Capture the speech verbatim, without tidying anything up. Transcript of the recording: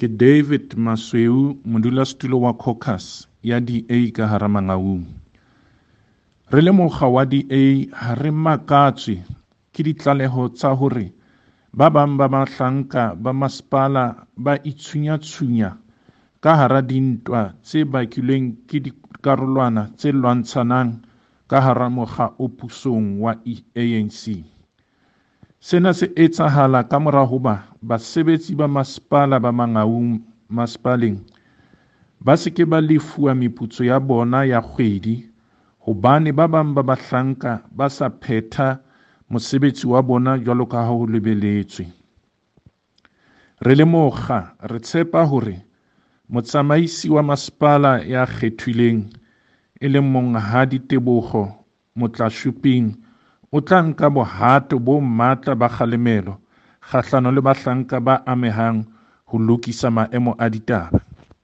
ke David Masweu, modulasetulo wa caucus ya D A ka hara Mangaung. Re le mokga wa D A ha re makatswe ke ditlaleho tsa hore ba bang ba mahlanka ba masepala ba itshunya-tshunya ka hara dintwa tse bakilweng ke dikarolwana tse lwantshanang ka hara mokga o pusong wa A N C. Sena se etsahala ka mora hoba basebetsi ba masepala ba Mangaung masepaleng ba seke ba lefuwa meputso ya bona ya kgwedi hobane ba bang ba bahlanka ba sa phetha mosebetsi wa bona jwalo ka ha ho lebeletswe. Re le mokga re tshepa hore motsamaisi wa masepala ya kgethilweng e leng Monghadi Tebogo Motlatjhuping o tla nka bohato bo matla ba kgalemelo kgahlano le bahlanka ba amehang ho lokisa maemo a ditaba.